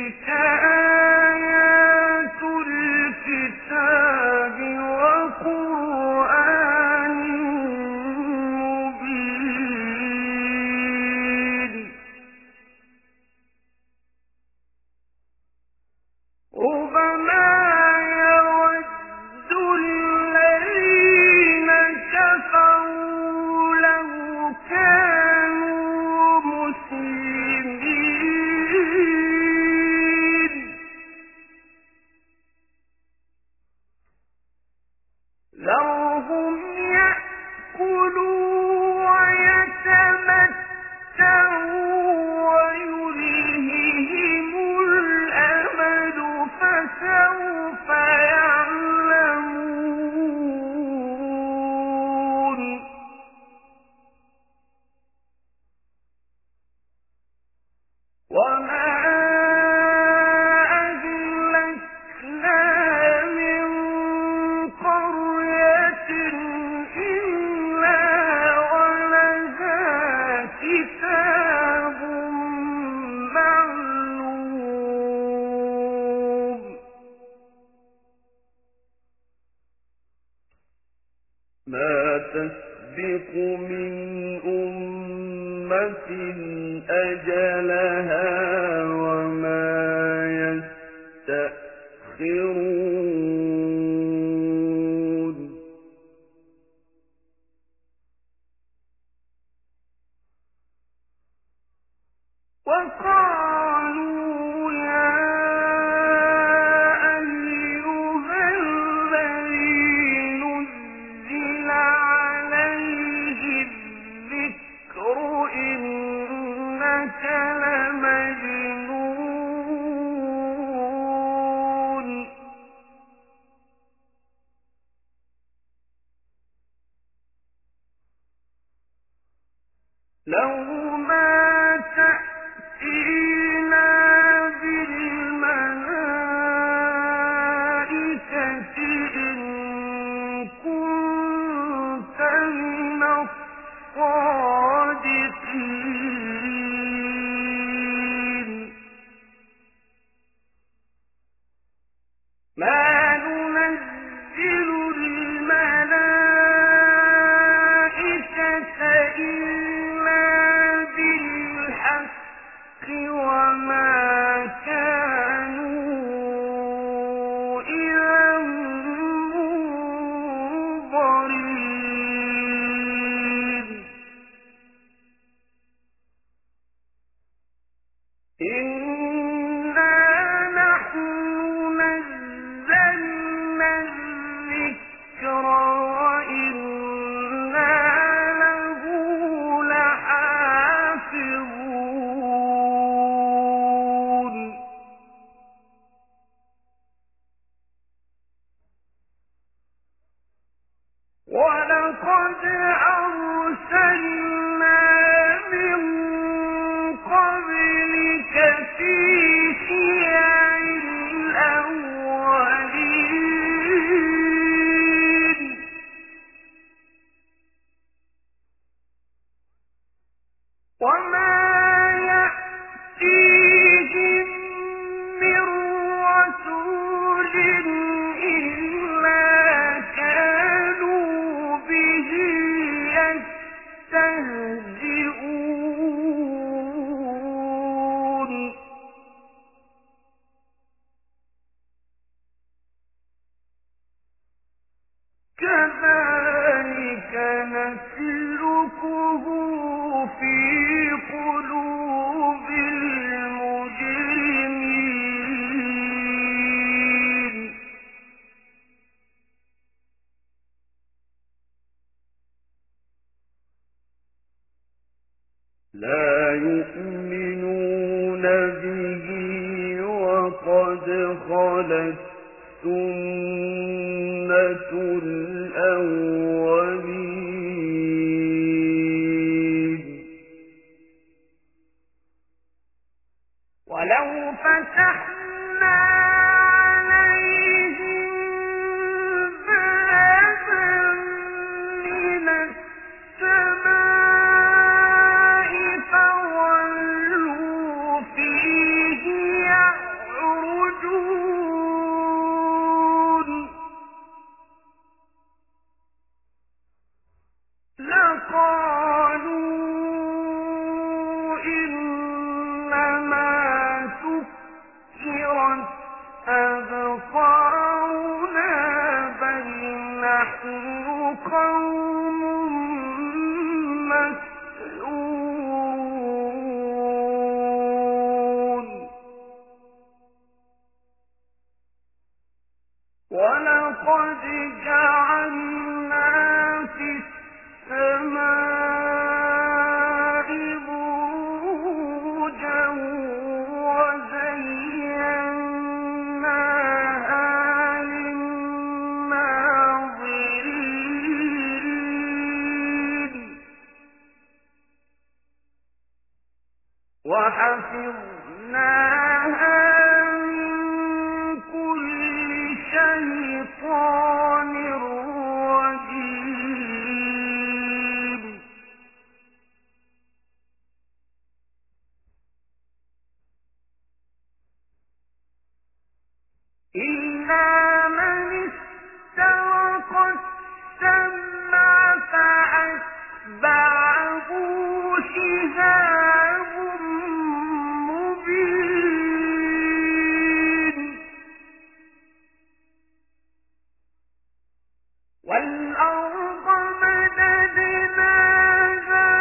آيَاتُ الْكِتَابِ وَقُرْآنٍ مُّبِينٍ رُبَمَا يَوَدُّ الَّذِينَ كَفَرُوا لَوْ كَانُوا مُسْلِمِينَ ذَرْهُمْ يَأْكُلُوا وَيَتَمَتَّعُوا وَيُلْهِهِمُ الْأَمَلُ فَسَوْفَ يَعْلَمُونَ وَمَا أَهْلَكْنَا مِن قَرْيَةٍ إِلَّا وَلَهَا كِتَابٌ مَّعْلُومٌ مَا تَسْبِقُ مِنْ أُمَّةٍ أَجَلَهَا وَمَا يَسْتَأْخِرُونَ وَقَالُوا يَا أَيُّهَا الَّذِي نُزِّلَ عَلَيْهِ الذِّكْرُ إِنَّكَ لَمَجْنُونٌ لَوْ مَا تَأْتِينَا بِالْمَلَائِكَةِ إِن كُنتَ مِنَ الصَّادِقِينَ مَا نُنَزِّلُ الْمَلَائِكَةَ إِلَّا بِالْحَقِّ وَمَا كَانُوا إِذًا مُنظَرِينَ إِنَّا نَحْنُ نَزَّلْنَا الذِّكْرَ وَإِنَّا لَهُ لَحَافِظُونَ وَلَقَدْ أَرْسَلْنَا مِن قَبْلِكَ فِي شِيَعِ الْأَوَّلِينَ وَمَا يَأْتِيهِم مِّن رَّسُولٍ إِلَّا كَانُوا بِهِ يَسْتَهْزِئُونَ كَذَٰلِكَ نَسْلُكُهُ فِي قُلُوبِ الْمُجْرِمِينَ لَا يُؤْمِنُونَ بِهِ وَقَدْ خَلَتْ سُنَّةُ الْأَوَّلِينَ وَلَوْ فَتَحْنَا عَلَيْهِم بَابًا مِّنَ السَّمَاءِ فَظَلُّوا فِيهِ سُكِّرَتْ أَبْصَارُنَا بَلْ نَحْنُ قَوْمٌ مَسْحُورُونَ وَلَقَدْ جَعَلْنَا فِي السَّمَاءِ بُرُوجًا وَزَيَّنَّاهَا لِلنَّاظِرِينَ وَحَفِظْنَاهَا مِن كُلِّ شَيْطَانٍ رَّجِيمٍ إِلَّا مَنِ اسْتَرَقَ السَّمْعَ فَأَتْبَعَهُ شِهَابٌ مُّبِينٌ وَالْأَرْضَ مَدَدْنَاهَا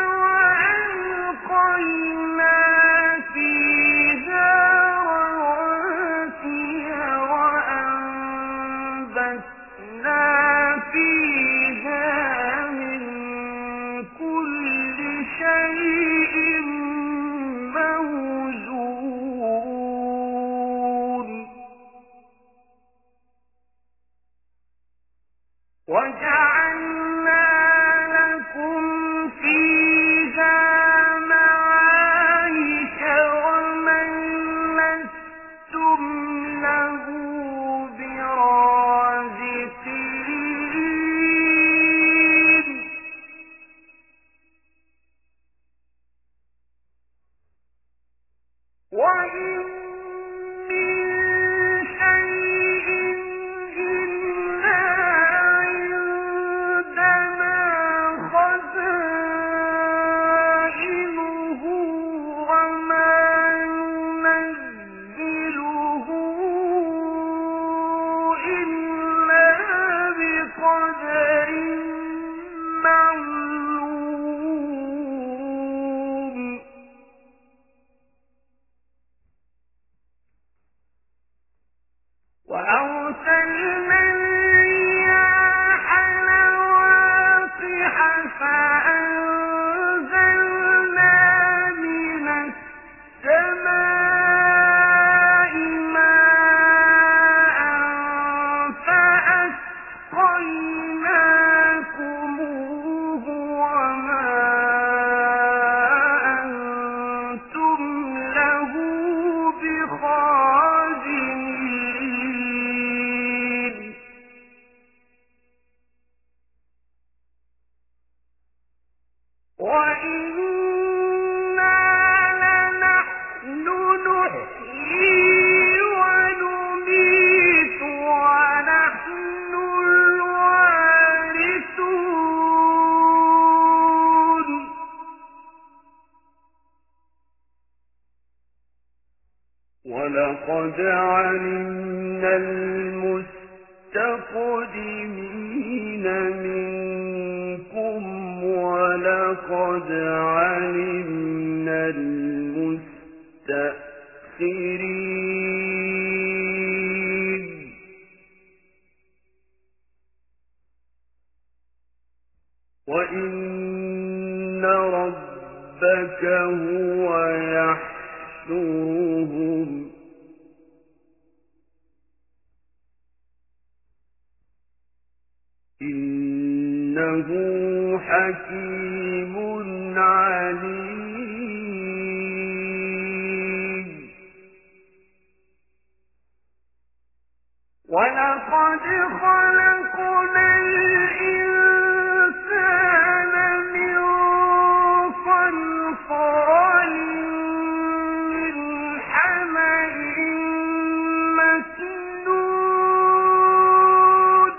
وَأَلْقَيْنَا فِيهَا رَوَاسِيَ وَأَنبَتْنَا فِيهَا مِن كُلِّ شَيْءٍ مَّوْزُونٍ وَجَعَلْنَا لَكُمْ فِيهَا مَعَايِشَ وَمَن لَّسْتُمْ لَهُ بِرَازِقِينَ وَإِن مِّن شَيْءٍ إِلَّا عِندَنَا خَزَائِنُهُ وَمَا نُنَزِّلُهُ إِلَّا بِقَدَرٍ مَّعْلُومٍ وَأَرْسَلْنَا الرِّيَاحَ لَوَاقِحَ فَأَنزَلْنَا مِنَ السَّمَاءِ مَاءً فَأَسْقَيْنَاكُمُوهُ وَمَا أَنتُمْ لَهُ بِخَازِنِينَ وَإِنَّا لَنَحْنُ نُحْيِي وَنُمِيتُ وَنَحْنُ الْوَارِثُونَ وَلَقَدْ عَلِمْنَا الْمُسْتَقْدِمِينَ مِنكُمْ وَلَقَدْ عَلِمْنَا الْمُسْتَأْخِرِينَ وَإِنَّ رَبَّكَ هُوَ يَحْشُرُهُمْ إِنَّهُ حَكِيمٌ عَلِيمٌ وَلَقَدْ خَلَقْنَا الْإِنسَانَ مِن صَلْصَالٍ مِّنْ حَمَإٍ مَّسْنُونٍ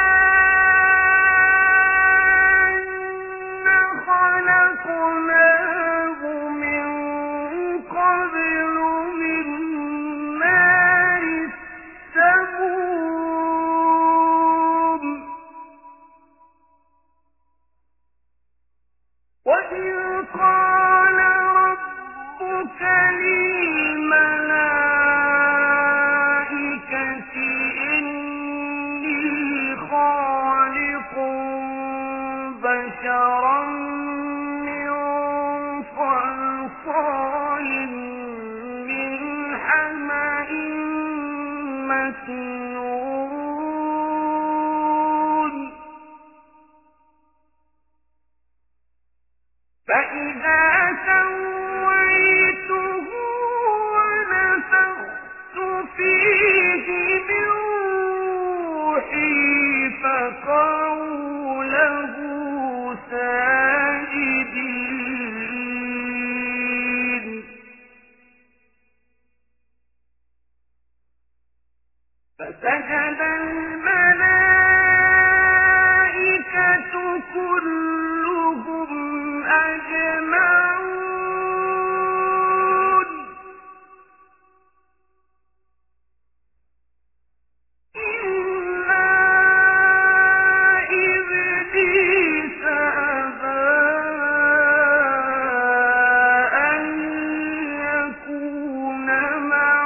وَالْجَانَّ خَلَقْنَاهُ للملائكة إني خالق بشرا من صلصال من حمأ مسنون فإذا سويته ونفخت فيه من روحي فقعوا له ساجدين فسجد الملائكة كلهم أجمعون إلا إبليس أبى أن يكون مع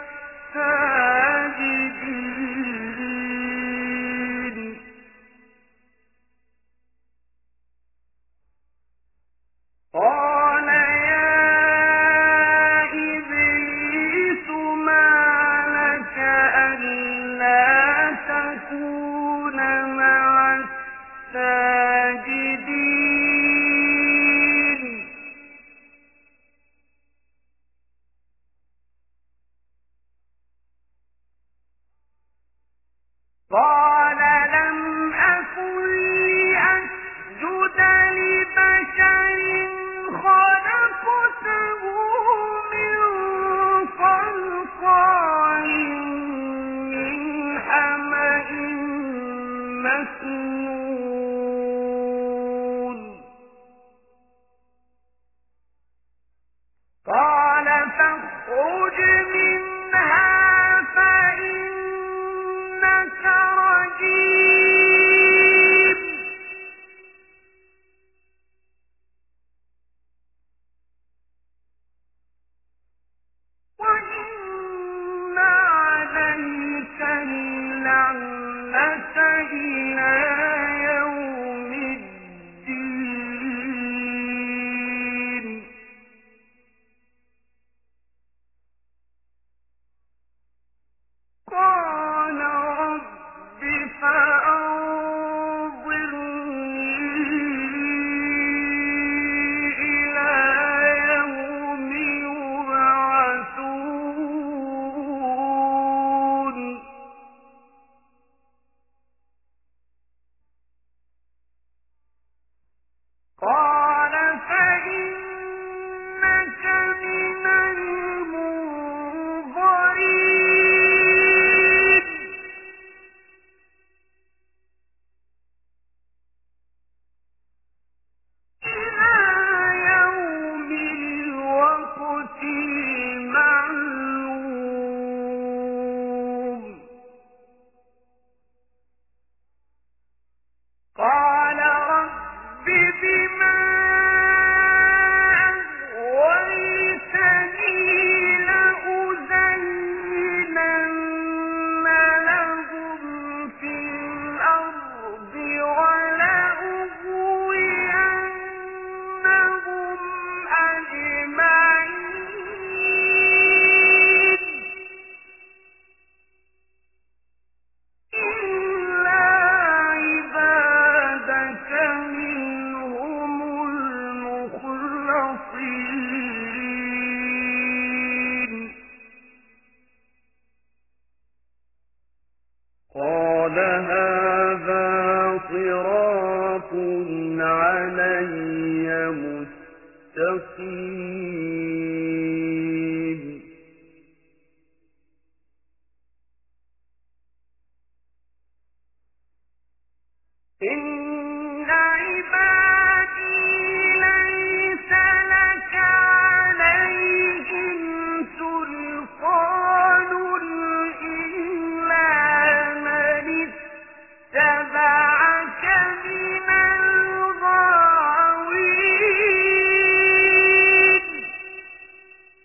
الساجدين قال يا إبليس ما لك ألا تكون مع الساجدين قال لم أكن لأسجد لبشر خلقته من صلصال من حمأ مسنون قال فاخرج منها فإنك رجيم وإن عليك اللعنة إلى يوم الدين قال رب فأنظرني إلى يوم يبعثون قال فإنك من المنظرين إلى يوم الوقت المعلوم قال رب بما أغويتني لأزينن لهم في الأرض ولأغوينهم أجمعين إلا عبادك منهم المخلصين قال هذا صراط علي مستقيم إن عبادي ليس لك عليهم سلطان إلا من اتبعك من الغاوين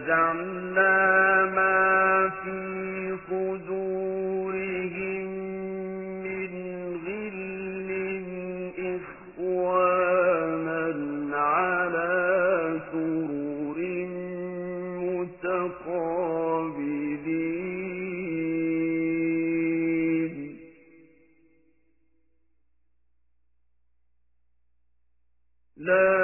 ونزعنا ما في صدورهم من غل إخوانا على سرر متقابلين لا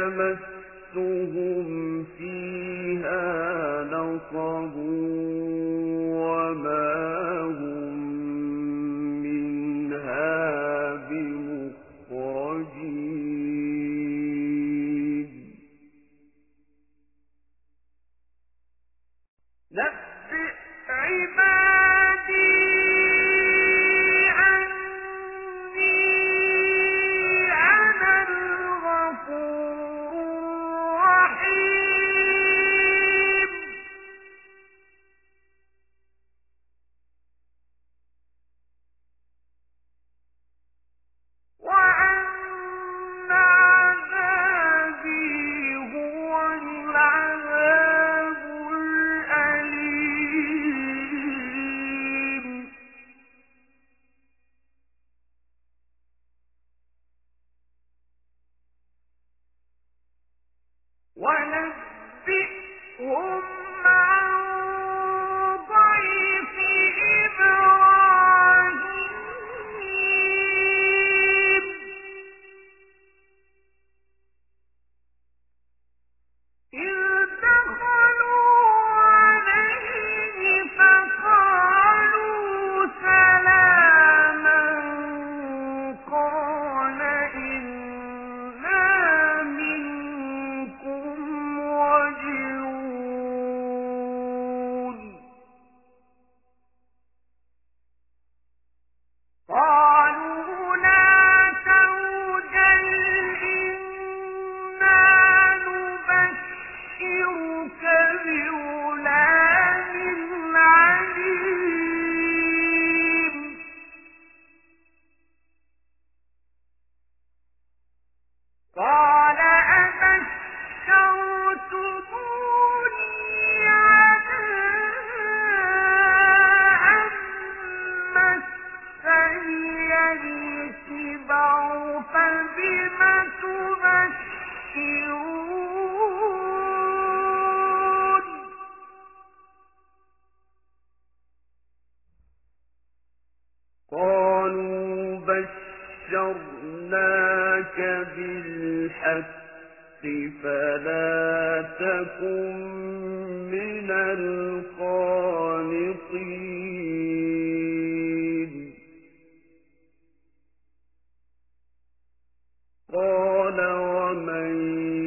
يمسهم فيها نصب وما هم منها بمخرجين نبئ عبادي أني أنا الغفور الرحيم وأن عذابي هو العذاب الأليم ونبئهم عن ضيف إبراهيم إذ دخلوا عليه فقالوا سلاما قال إنا منكم وجلون قالوا لا توجل إنا نبشرك بغلام عليم قال أبشرتموني على أن مسني الكبر فبم تبشرون قالوا بشرناك بالحق فلا تكن من القانطين قال ومن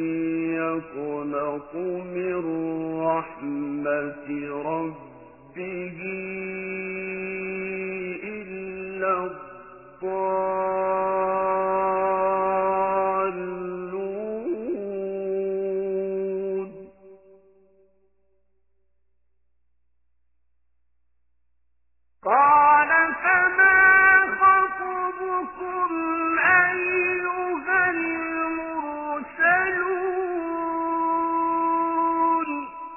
يقنط من رحمة ربه إلا الضالون قال فما خطبكم أيها المرسلون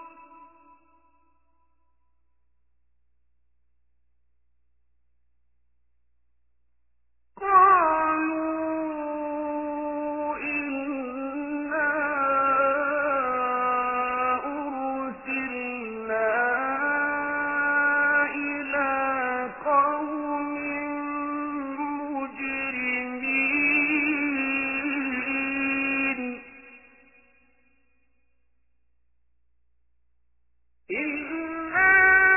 قالوا إنا أرسلنا إلى قوم مجرمين إلا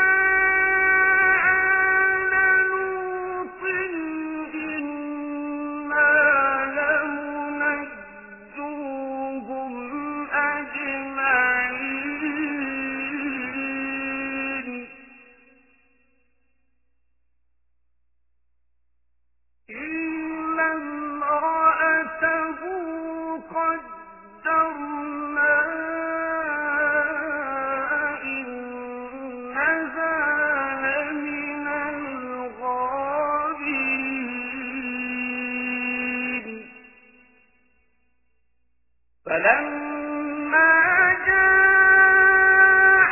آل لوط إنا لمنجوهم أجمعين إلا امرأته قدرنا إنها لمن الغابرين فلما جاء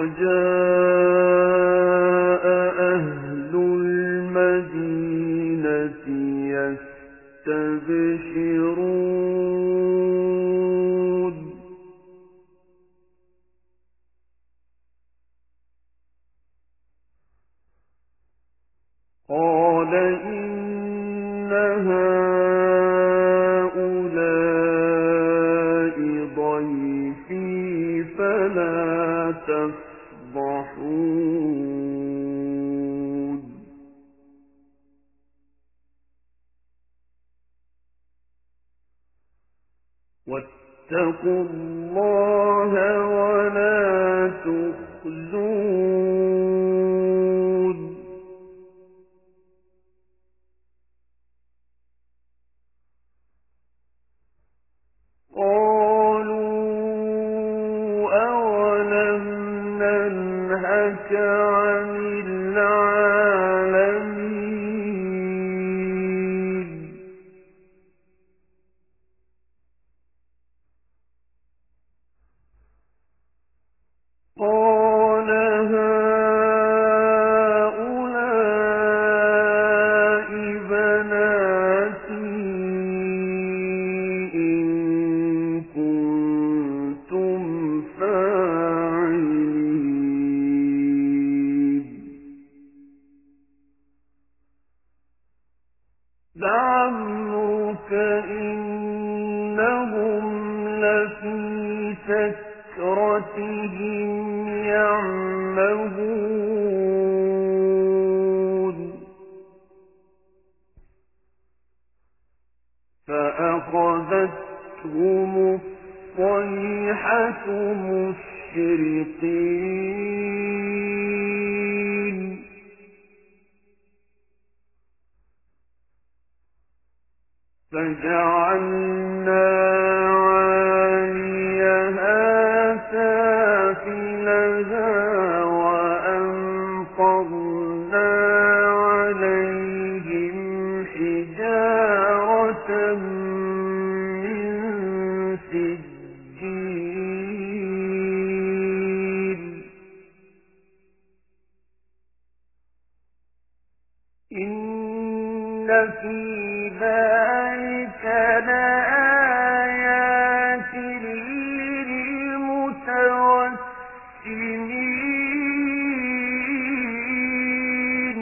وجاء أهل المدينة يستبشرون قال إن هؤلاء ضيفي فلا تفضحون واتقوا الله ولا تخزون قالوا أولم ننهك عن العالمين قال هؤلاء بناتي إن كنتم فاعلين لعمرك إنهم لفي سكرتهم يعمهون فأخذتهم الصيحة مشرقين فجعلنا عاليها سافلها وأمطرنا عليهم حجارة من سجيل إن في ذلك لآيات للمتوسمين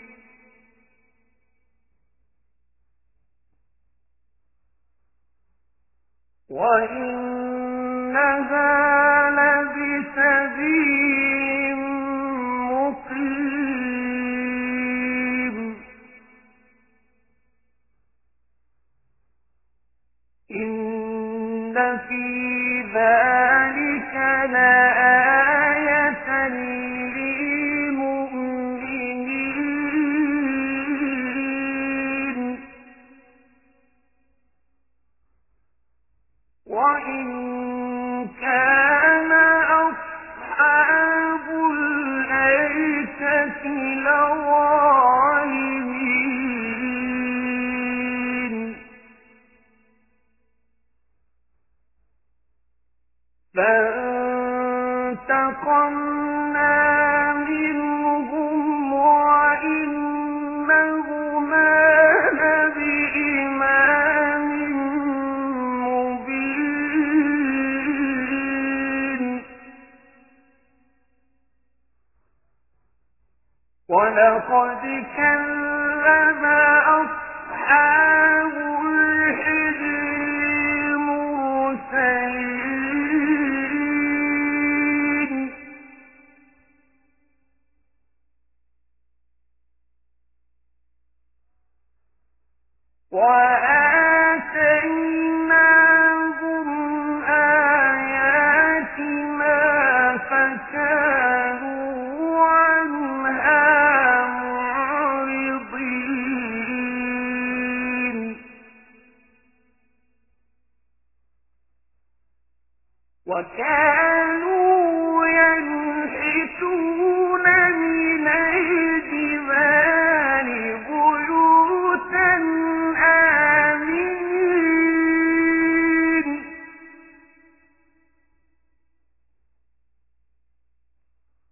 وإنها لبسبيل مقيم إن في ذلك لآية للمؤمنين وإن كان أصحاب الأيكة لظالمين فانتقمنا منهم وإنهما لبإمام مبين ولقد كذب أصحاب الحجر المرسلين وآتيناهم آياتنا فكانوا عنها معرضين وكانوا ينحتون من الجبال بيوتا آمنين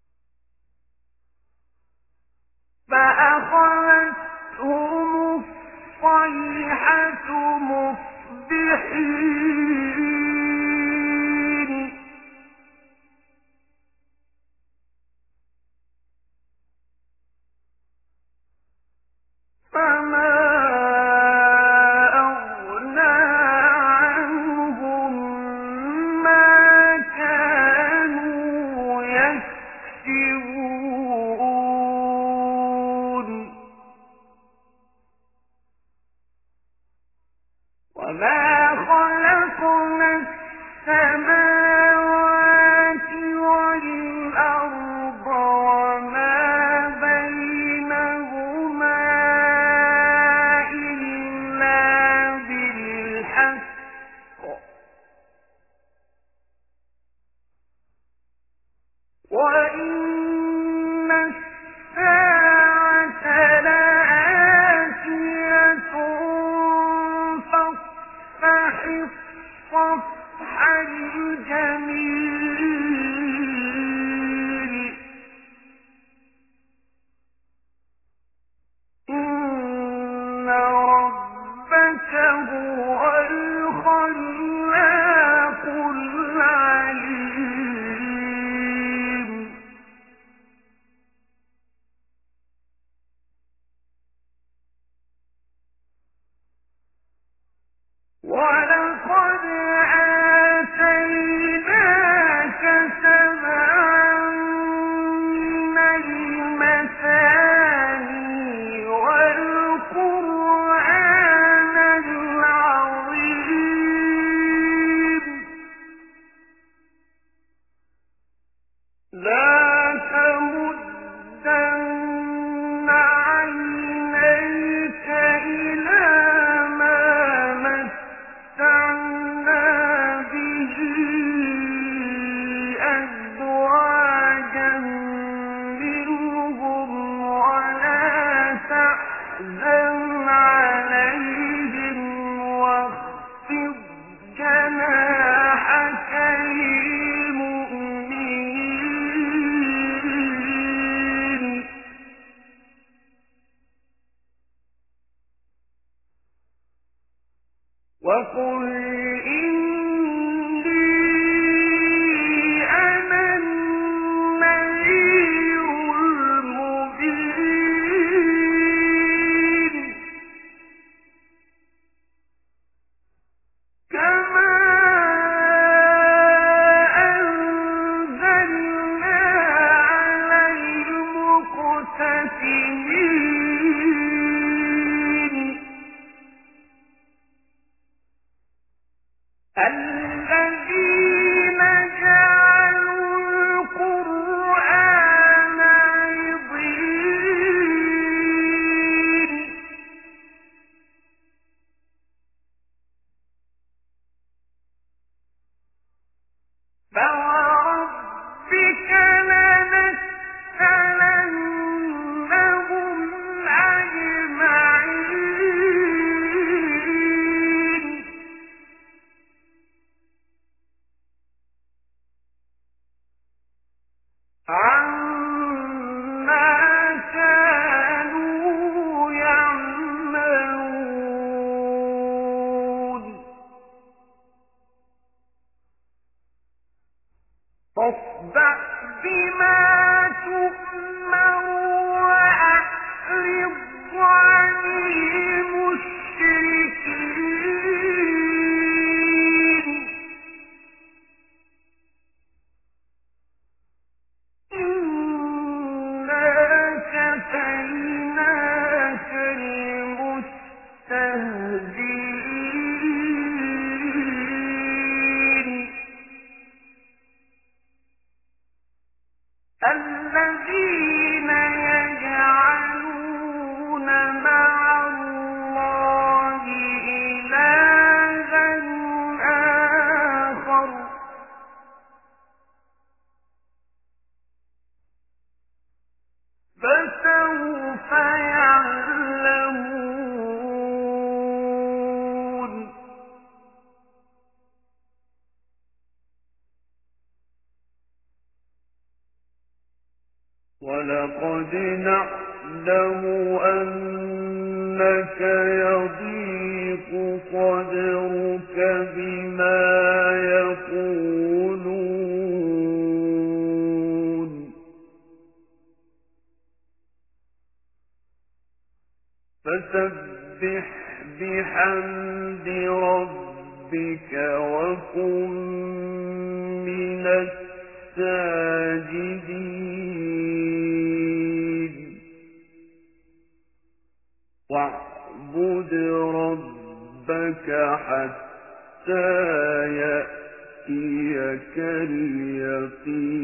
ولقد نعلم أنك يضيق صدرك بما يقولون فسبح بحمد ربك وكن من الساجدين واعبد ربك حتى يأتيك اليقين